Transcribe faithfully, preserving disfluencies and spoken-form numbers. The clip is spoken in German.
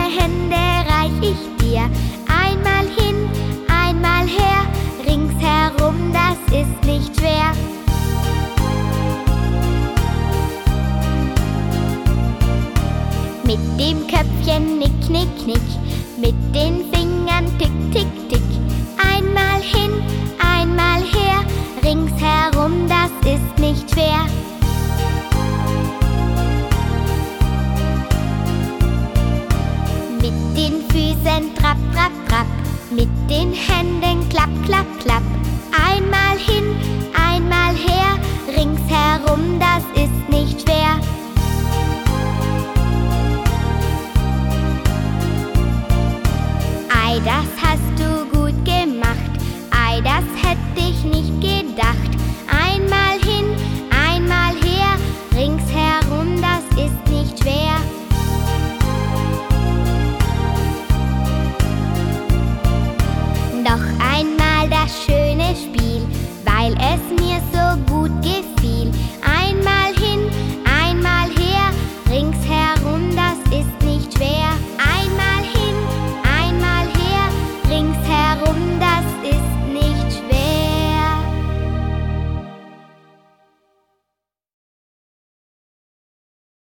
Hände reich ich dir. Einmal hin, einmal her, ringsherum, das ist nicht schwer. Mit dem Köpfchen nick, nick, nick, mit den Fingern tick, tick, tick. Einmal hin, einmal her, ringsherum, das ist nicht schwer. Mit den Füßen trapp, trapp, trapp, mit den Händen klapp, klapp, klapp.